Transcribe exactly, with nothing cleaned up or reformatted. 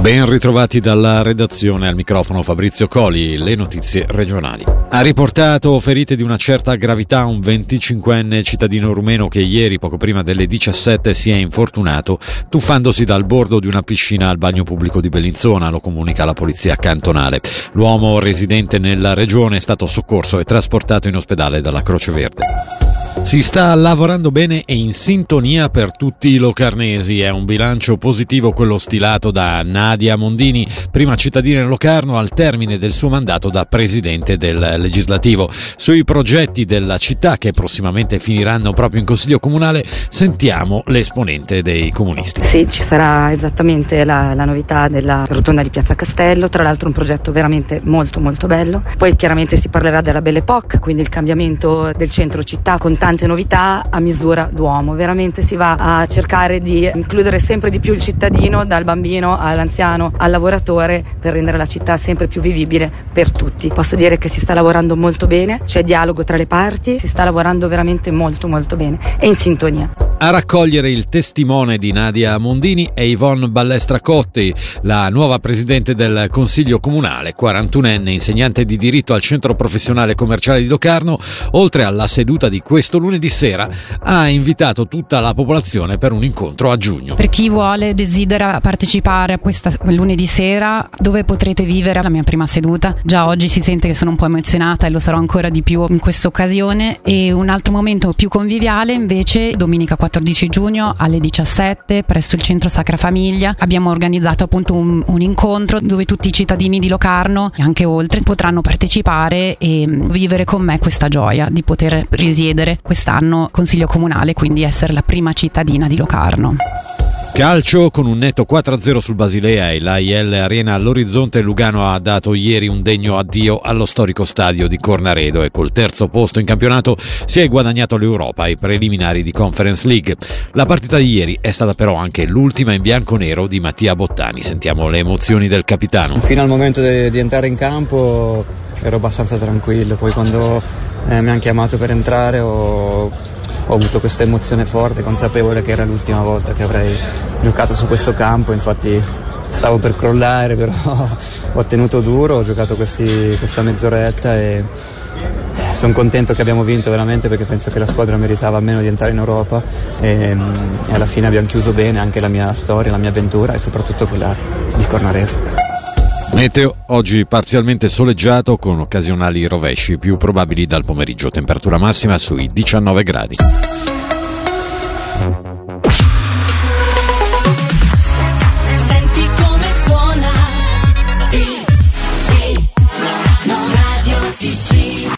Ben ritrovati dalla redazione, al microfono Fabrizio Coli, le notizie regionali. Ha riportato ferite di una certa gravità un venticinquenne cittadino rumeno che ieri, poco prima delle diciassette, si è infortunato tuffandosi dal bordo di una piscina al bagno pubblico di Bellinzona, lo comunica la polizia cantonale. L'uomo residente nella regione è stato soccorso e trasportato in ospedale dalla Croce Verde. Si sta lavorando bene e in sintonia per tutti i locarnesi. È un bilancio positivo quello stilato da Nadia Mondini, prima cittadina in Locarno al termine del suo mandato da presidente del legislativo. Sui progetti della città che prossimamente finiranno proprio in Consiglio Comunale sentiamo l'esponente dei comunisti. Sì, ci sarà esattamente la, la novità della rotonda di Piazza Castello, tra l'altro un progetto veramente molto molto bello. Poi chiaramente si parlerà della Belle Époque, quindi il cambiamento del centro città con tante novità a misura d'uomo. Veramente si va a cercare di includere sempre di più il cittadino, dal bambino all'anziano al lavoratore, per rendere la città sempre più vivibile per tutti. Posso dire che si sta lavorando molto bene, c'è dialogo tra le parti, si sta lavorando veramente molto molto bene e in sintonia. A raccogliere il testimone di Nadia Mondini è Yvonne Ballestra Cotti, la nuova presidente del Consiglio Comunale, quarantunenne, insegnante di diritto al Centro Professionale Commerciale di Locarno. Oltre alla seduta di questo lunedì sera, ha invitato tutta la popolazione per un incontro a giugno. Per chi vuole, desidera partecipare a questa lunedì sera, dove potrete vivere la mia prima seduta. Già oggi si sente che sono un po' emozionata e lo sarò ancora di più in questa occasione. E un altro momento più conviviale invece domenica quattordici giugno alle diciassette presso il Centro Sacra Famiglia. Abbiamo organizzato appunto un, un incontro dove tutti i cittadini di Locarno e anche oltre potranno partecipare e vivere con me questa gioia di poter risiedere quest'anno Consiglio Comunale, quindi essere la prima cittadina di Locarno. Calcio, con un netto quattro a zero sul Basilea e l'A I L Arena all'orizzonte, Lugano ha dato ieri un degno addio allo storico stadio di Cornaredo e col terzo posto in campionato si è guadagnato l'Europa ai preliminari di Conference League. La partita di ieri è stata però anche l'ultima in bianconero di Mattia Bottani. Sentiamo le emozioni del capitano. Fino al momento di, di entrare in campo ero abbastanza tranquillo, poi quando eh, mi hanno chiamato per entrare ho... Ho avuto questa emozione forte, consapevole che era l'ultima volta che avrei giocato su questo campo, infatti stavo per crollare, però ho tenuto duro, ho giocato questi, questa mezz'oretta e sono contento che abbiamo vinto veramente, perché penso che la squadra meritava almeno di entrare in Europa e, e alla fine abbiamo chiuso bene anche la mia storia, la mia avventura e soprattutto quella di Cornaredo. Meteo, oggi parzialmente soleggiato con occasionali rovesci più probabili dal pomeriggio, temperatura massima sui diciannove gradi.